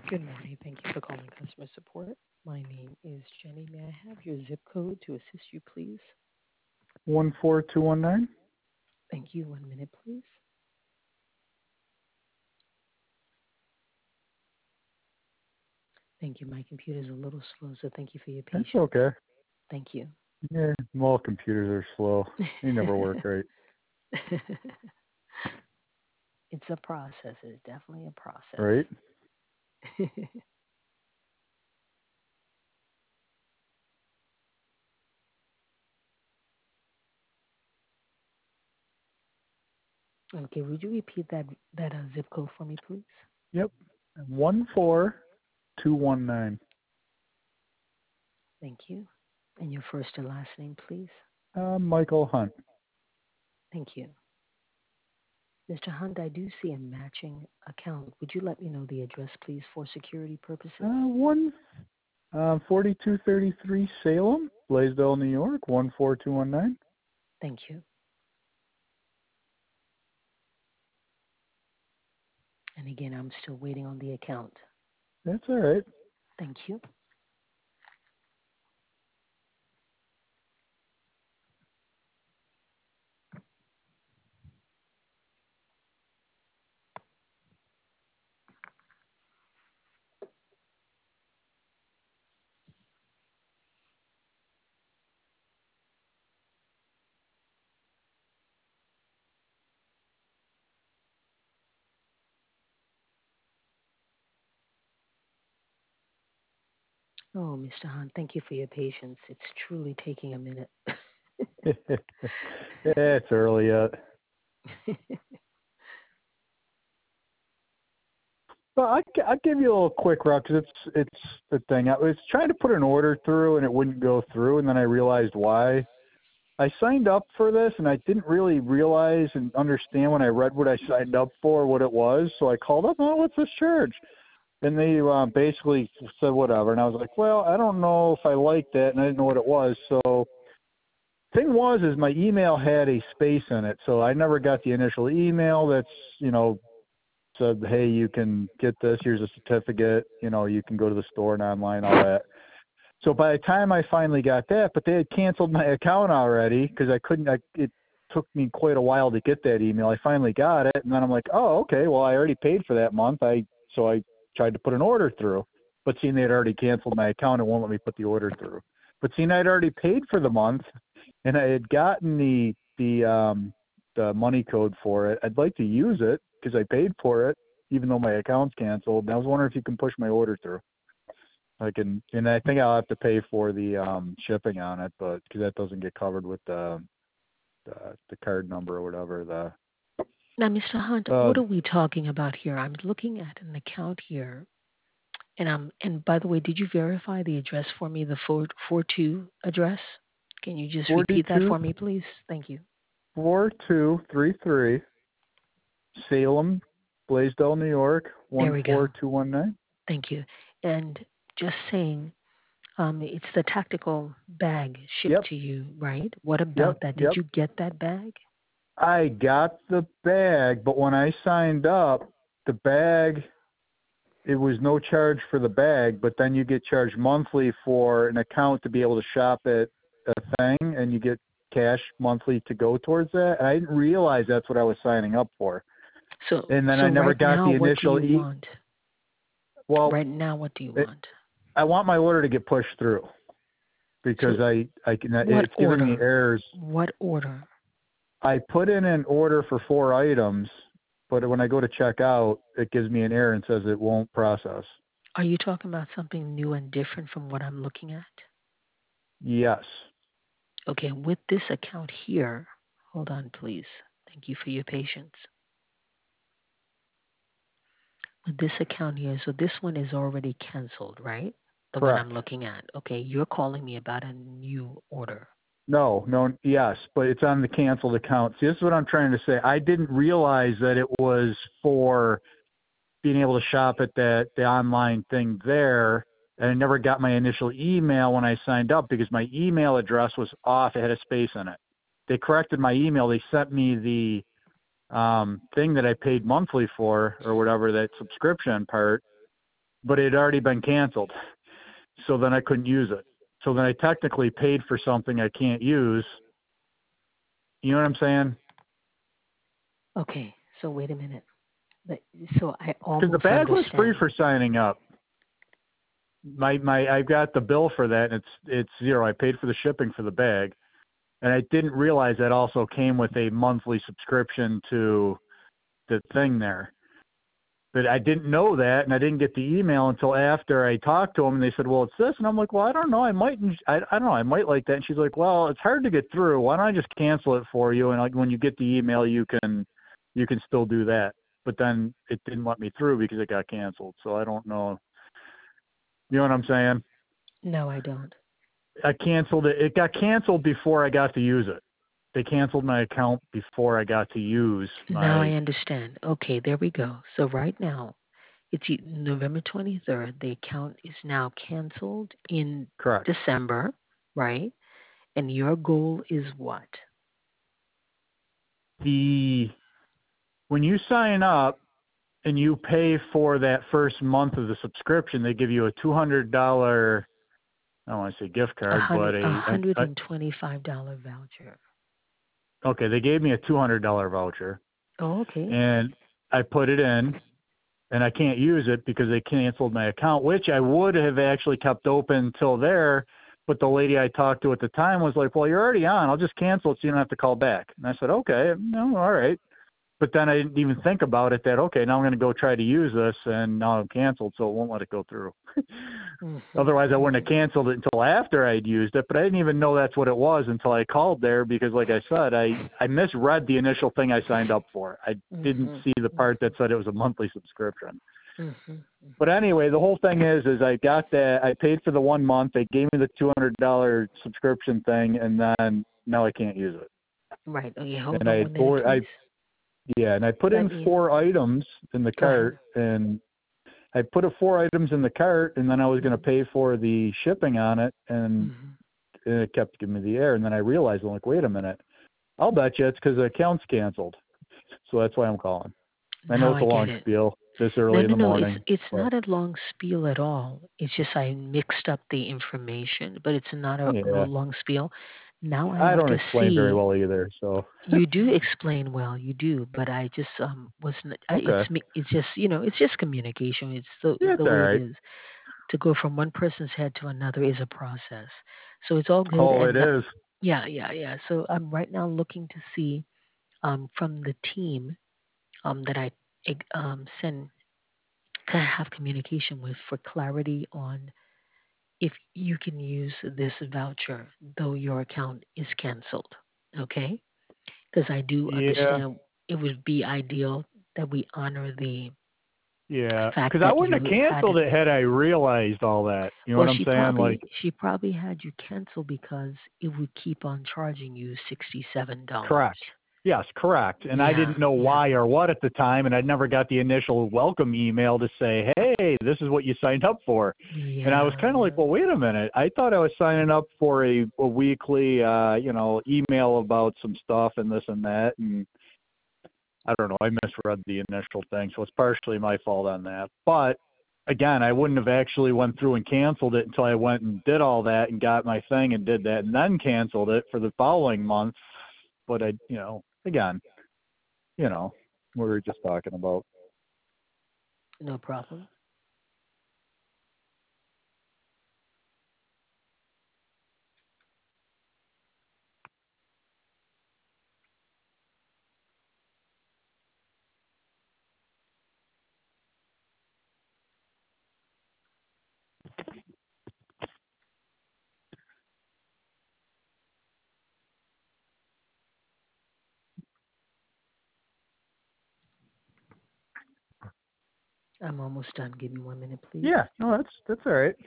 Good morning. Thank you for calling customer support. My name is Jenny. May I have your zip code to assist you, please? 14219. Thank you. 1 minute, please. Thank you. My computer is a little slow, so thank you for your That's patience. okay. Thank you. Yeah, all computers are slow. They never work right. It's a process. It's definitely a process. Right? Okay, would you repeat that zip code for me, please? Yep. 14219. Thank you. And your first and last name, please? Michael Hunt. Thank you. Mr. Hunt, I do see a matching account. Would you let me know the address, please, for security purposes? 4233 Salem, Blaisdell, New York, 14219. Thank you. And again, I'm still waiting on the account. That's all right. Thank you. Oh, Mr. Hunt, thank you for your patience. It's truly taking a minute. It's early yet. Well, I'll give you a little quick route because it's the thing. I was trying to put an order through and it wouldn't go through, and then I realized why. I signed up for this and I didn't really realize and understand when I read what I signed up for what it was. So I called up, oh, what's this charge? And they basically said whatever, and I was like, well, I don't know if I like that, and I didn't know what it was. So thing was is my email had a space in it, so I never got the initial email that's said, hey, you can get this, here's a certificate, you can go to the store and online, all that. So by the time I finally got that, but they had canceled my account already because it took me quite a while to get that email. I finally got it, and then I'm like, oh, okay, well, I already paid for that month. So I tried to put an order through, but seeing they had already canceled my account, it won't let me put the order through. But seeing I'd already paid for the month, and I had gotten the money code for it, I'd like to use it because I paid for it, even though my account's canceled. And I was wondering if you can push my order through. And I think I'll have to pay for the shipping on it, but because that doesn't get covered with the card number or whatever. Now, Mr. Hunt, what are we talking about here? I'm looking at an account here, and by the way, did you verify the address for me, the 42 address? Can you just repeat that for me, please? Thank you. 4233 Salem, Blaisdell, New York, 14219. Thank you. And just saying, it's the tactical bag shipped to you, right? What about that? Did you get that bag? I got the bag, but when I signed up, the bag, it was no charge for the bag, but then you get charged monthly for an account to be able to shop at a thing, and you get cash monthly to go towards that. And I didn't realize that's what I was signing up for. And then I never got the initial. What do you want? Well, right now, what do you want? I want my order to get pushed through because it's giving me errors. What order? I put in an order for 4 items, but when I go to check out, it gives me an error and says it won't process. Are you talking about something new and different from what I'm looking at? Yes. Okay, with this account here, hold on, please. Thank you for your patience. With this account here, so this one is already canceled, right? The Correct. one I'm looking at. Okay, you're calling me about a new order. Yes, but it's on the canceled account. See, this is what I'm trying to say. I didn't realize that it was for being able to shop at the online thing there, and I never got my initial email when I signed up because my email address was off. It had a space in it. They corrected my email. They sent me the thing that I paid monthly for or whatever, that subscription part. but it had already been canceled. So then I couldn't use it. So then I technically paid for something I can't use. You know what I'm saying? Okay, so wait a minute. So I Because the almost bag was free understand. for signing up. I've got the bill for that, and it's zero. I paid for the shipping for the bag, and I didn't realize that also came with a monthly subscription to the thing there. But I didn't know that, and I didn't get the email until after I talked to them, and they said, "Well, it's this," and I'm like, "Well, I don't know. I don't know. I might like that." And she's like, "Well, it's hard to get through. Why don't I just cancel it for you? And like when you get the email, you can still do that." But then it didn't let me through because it got canceled. So I don't know. You know what I'm saying? No, I don't. I canceled it. It got canceled before I got to use it. They canceled my account before I got to use Now I my. understand. Okay, there we go. So right now, it's November 23rd. The account is now canceled in Correct. December, right? And your goal is what? When you sign up and you pay for that first month of the subscription, they give you a $200. I don't want to say gift A card, hundred but a hundred and $25 voucher. okay, they gave me a $200 voucher, Oh, okay. and I put it in, and I can't use it because they canceled my account, which I would have actually kept open till there. But the lady I talked to at the time was like, "Well, you're already on. I'll just cancel it so you don't have to call back." And I said, "Okay, no, all right." But then I didn't even think about it that, okay, now I'm going to go try to use this, and now I'm canceled, so it won't let it go through. Mm-hmm, Otherwise, I wouldn't mm-hmm, have canceled it until after I'd used it, but I didn't even know that's what it was until I called there because, like I said, I misread the initial thing I signed up for. I didn't mm-hmm, see the part that said it was a monthly subscription. mm-hmm, But mm-hmm. anyway, the whole thing is I got that. I paid for the 1 month. They gave me the $200 subscription thing, and then now I can't use it. Right. Okay, hold And on one minute, please. and I put Let in me 4 items in the go ahead. cart, and I put 4 items in the cart, and then I was going to pay for the shipping on it, and Mm-hmm. it kept giving me the error. And then I realized, I'm like, wait a minute, I'll bet you it's because the account's canceled. So that's why I'm calling. I know Now it's a I get long it. spiel this No, early in no, the no. morning, It's but not a long spiel at all. It's just I mixed up the information, but it's not a yeah, long spiel. Now I I have don't to explain very see. well either. So You do explain well, you do, but I just wasn't. It's okay, me. It's just it's just communication. It's yeah, it's the all way it right. is. To go from one person's head to another is a process. So it's all good. Oh, it And is. yeah, yeah, yeah. So I'm right now looking to see from the team that I send to have communication with for clarity on if you can use this voucher though your account is canceled. Okay? Because I do Yeah, understand it would be ideal that we honor the yeah. fact Because I that wouldn't you have had canceled it. it had I realized all that. You know Well, what I'm saying? Like, she probably had you cancel because it would keep on charging you $67. correct. Yes, correct. And I Yeah, didn't know yeah, why or what at the time, and I'd never got the initial welcome email to say, "Hey, this is what you signed up for." And I was yeah, kind of like, yeah. "Well, wait a minute. I thought I was signing up for a weekly, email about some stuff and this and that." And I don't know. I misread the initial thing, so it's partially my fault on that. But again, I wouldn't have actually went through and canceled it until I went and did all that and got my thing and did that and then canceled it for the following month. But again, you know, we were just talking about. No problem. I'm almost done. Give me 1 minute, please. Yeah, no, that's all right.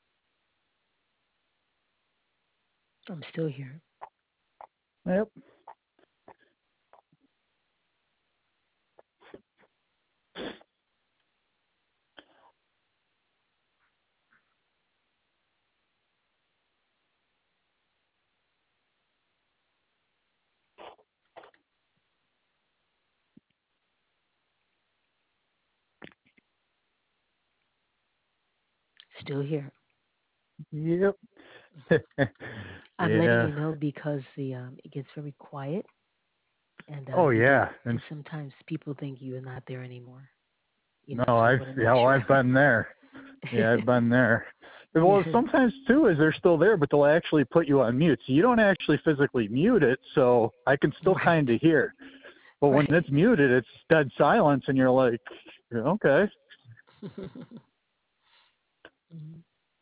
I'm still here. Yep. Still here. Yep. I'm letting Yeah. you know because the it gets very quiet, and Oh you get yeah. And and sometimes people think you're not there anymore. no, So I want to make sure. I've been there. Yeah, I've been there. Well, Yes. sometimes too is they're still there, but they'll actually put you on mute, so you don't actually physically mute it. So I can still Right. kind of hear. But when Right. it's muted, it's dead silence, and you're like, okay. Mhm.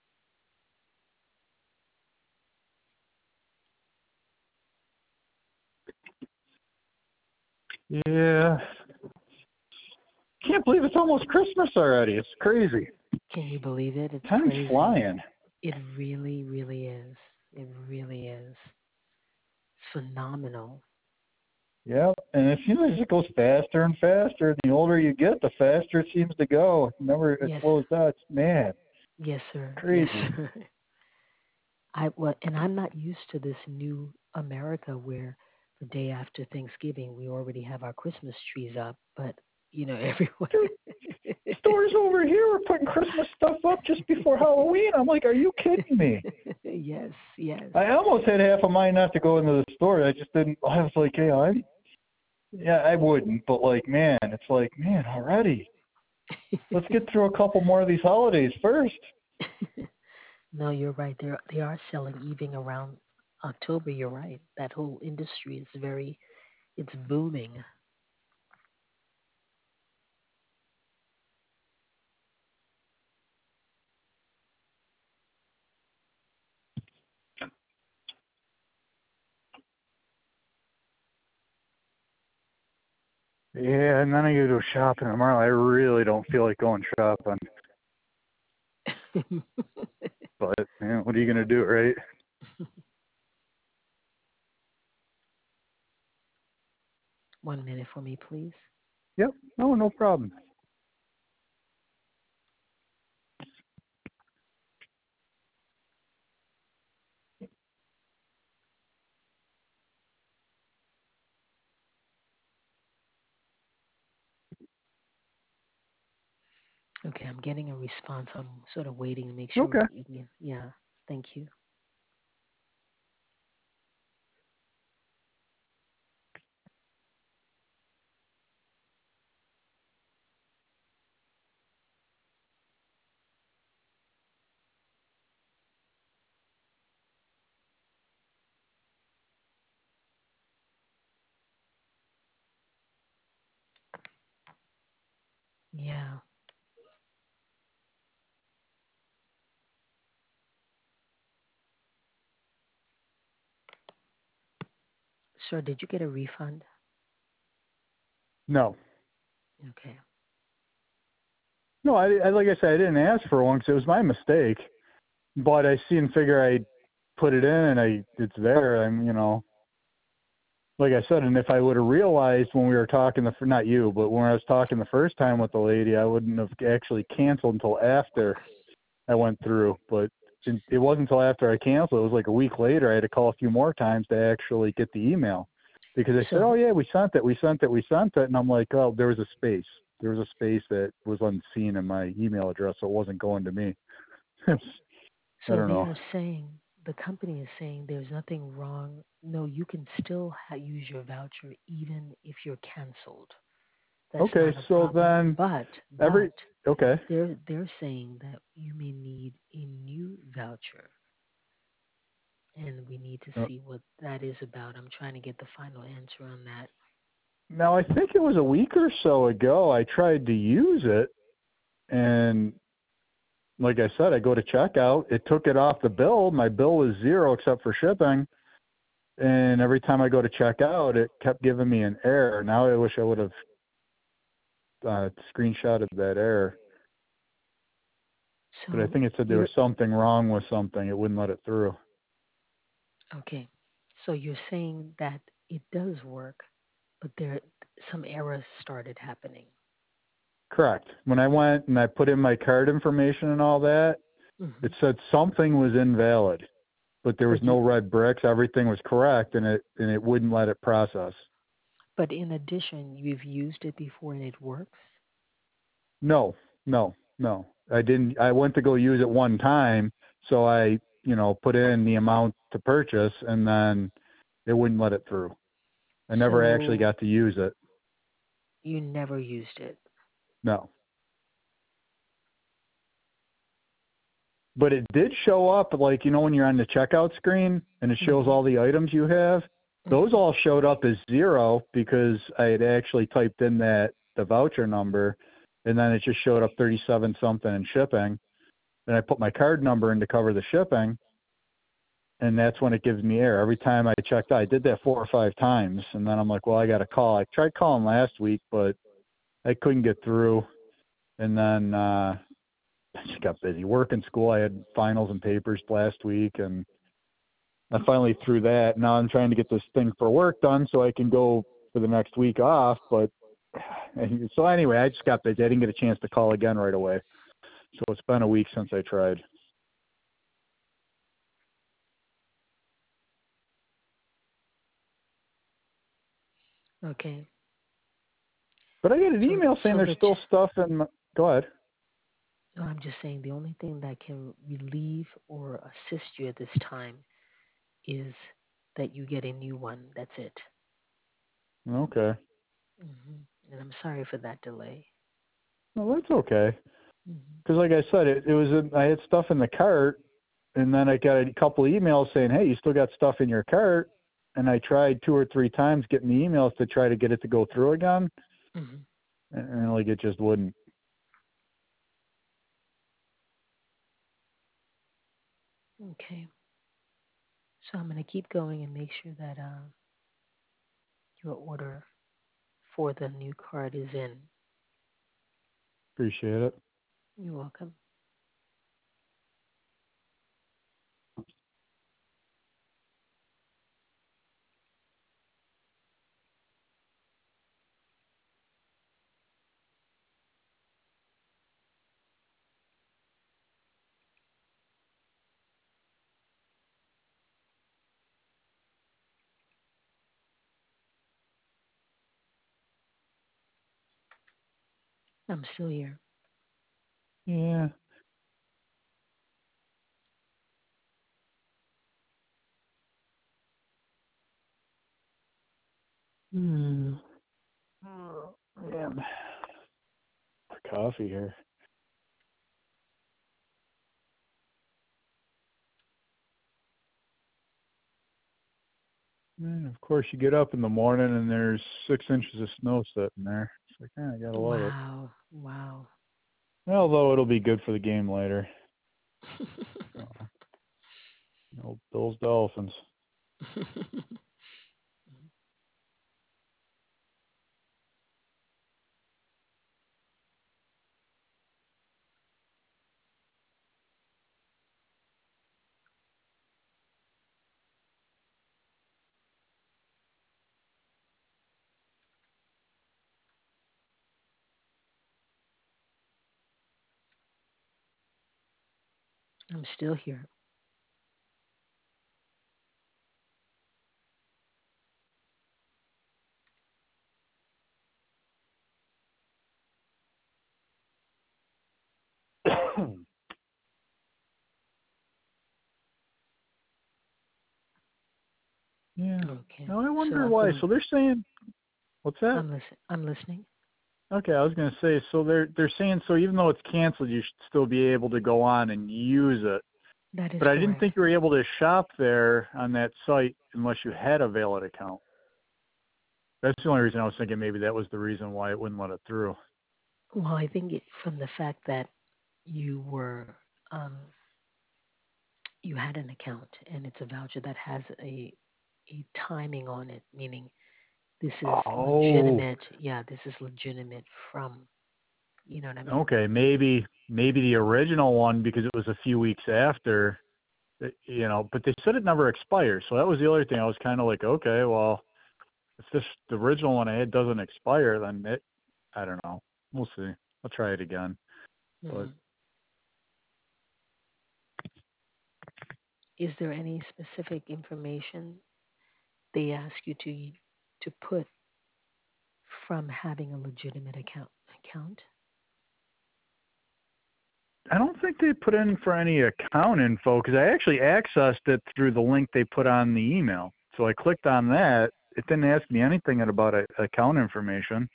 Yeah. Can't believe it's almost Christmas already. It's crazy. Can you believe it? It's Time's crazy. flying. It really, really is. It really is. It's phenomenal. Yep. And it seems like it goes faster and faster. The older you get, the faster it seems to go. It Yes. slows down. It's man, Yes, sir. Yes, crazy. sir. And I'm not used to this new America where the day after Thanksgiving we already have our Christmas trees up, but everyone. Dude, stores over here are putting Christmas stuff up just before Halloween. I'm like, are you kidding me? Yes, yes. I almost had half a mind not to go into the store. I just didn't. I was like, hey, I wouldn't. But like, man, it's like, man, already. Let's get through a couple more of these holidays first. No, you're right. They are selling even around October. You're right. That whole industry is it's booming. Yeah, and then I gotta go shopping tomorrow. I really don't feel like going shopping. But what are you gonna do, right? 1 minute for me, please. Yep. No problem. Okay, I'm getting a response. I'm sort of waiting to make sure Okay. you can. Yeah, thank you. Yeah. Sir, did you get a refund? No. Okay. No, I like I said, I didn't ask for one because it was my mistake. But I see and figure I put it in and it's there. Like I said, and if I would have realized when we were talking not you, but when I was talking the first time with the lady, I wouldn't have actually canceled until after I went through. But it wasn't until after I canceled. It was like a week later. I had to call a few more times to actually get the email because they said, "Oh So, yeah, we sent it, we sent it, we sent it," and I'm like, "Oh, there was a space. There was a space that was unseen in my email address, so it wasn't going to me." I so don't they know. are saying the company is saying there's nothing wrong. No, you can still use your voucher even if you're canceled. That's Okay, not a so problem. then But every okay. they're saying that you may need a new voucher, and we need to Uh, see what that is about. I'm trying to get the final answer on that. Now I think it was a week or so ago. I tried to use it, and like I said, I go to checkout. It took it off the bill. My bill was zero except for shipping. And every time I go to check out, it kept giving me an error. Now I wish I would have screenshotted that error. But I So think it said there you're was something wrong with something. It wouldn't let it through. okay. So you're saying that it does work, but there some errors started happening. Correct. When I went and I put in my card information and all that, it Hmm. said something was invalid, but there was But no red bricks. Everything was correct, and it wouldn't let it process. but in addition, you've used it before and it works. No, no. No, I didn't. I went to go use it one time, so I, put in the amount to purchase, and then it wouldn't let it through. I never actually So got to use it. you never used it. No. But it did show up, like, when you're on the checkout screen and it shows Mhm. all the items you have, those Mhm. all showed up as 0 because I had actually typed in the voucher number, and then it just showed up 37 something in shipping. Then I put my card number in to cover the shipping, and that's when it gives me error. Every time I checked out, I did that 4 or 5 times, and then I'm like, well, I got to call. I tried calling last week, but I couldn't get through. And then I just got busy work in school. I had finals and papers last week, and I finally threw that. Now I'm trying to get this thing for work done so I can go for the next week off. But so anyway, I just got busy. I didn't get a chance to call again right away. So it's been a week since I tried. Okay. But I got an So email saying so there's the still stuff in my, go ahead. no, I'm just saying the only thing that can relieve or assist you at this time is that you get a new one. That's it. Okay. And I'm sorry for that delay. Well, that's okay. Hmm. Because like I said, it was I had stuff in the cart, and then I got a couple of emails saying, "Hey, you still got stuff in your cart." And I tried 2 or 3 times getting the emails to try to get it to go through again, Hmm. and like it just wouldn't. Okay. So I'm going to keep going and make sure that your order for the new card is in. Appreciate it. You're welcome. I'm still here. Yeah. Hmm. Oh, man. Coffee here. And of course, you get up in the morning and there's 6 inches of snow sitting there. It's like, I gotta love it. Wow. Wow. Although it'll be good for the game later. So, Bills Dolphins. I'm still here. Yeah. Okay. Now I So wonder I've why. been. So they're saying, what's that? I'm listening. Okay, I was going to say, so they're saying, so even though it's canceled, you should still be able to go on and use it. That is But I didn't correct. think you were able to shop there on that site unless you had a valid account. That's the only reason I was thinking maybe that was the reason why it wouldn't let it through. Well, I think from the fact that you were um, you had an account and it's a voucher that has a timing on it, meaning this is Oh, legitimate. Yeah, this is legitimate from. You know what I mean? okay. Maybe the original one because it was a few weeks after, but they said it never expires. So that was the other thing. I was kind of like, okay, well, if the original one I had doesn't expire, then I don't know. We'll see. I'll try it again. But Hmm. Is there any specific information they ask you to put from having a legitimate account? I don't think they put in for any account info because I actually accessed it through the link they put on the email. So I clicked on that. It didn't ask me anything about account information.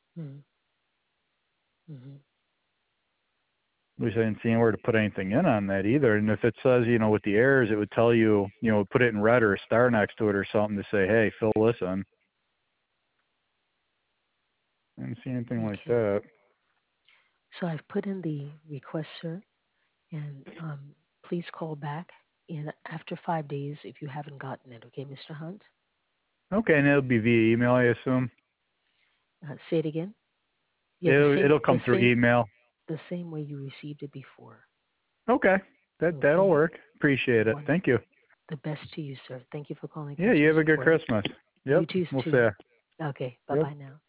Mm-hmm. At least I didn't see anywhere to put anything in on that either. And if it says, with the errors, it would tell you, put it in red or a star next to it or something to say, hey, fill this in. I didn't see anything like that. So I've put in the request, sir, and please call back in after 5 days if you haven't gotten it. Okay, Mr. Hunt? Okay, and it'll be via email, I assume? Say it again. Yeah, It'll come through email. The same way you received it before. Okay. That'll work. Appreciate it. Wonderful. Thank you. The best to you, sir. Thank you for calling. Yeah, you have a good Christmas. Yep. You too. We'll see ya. Okay. Bye-bye now.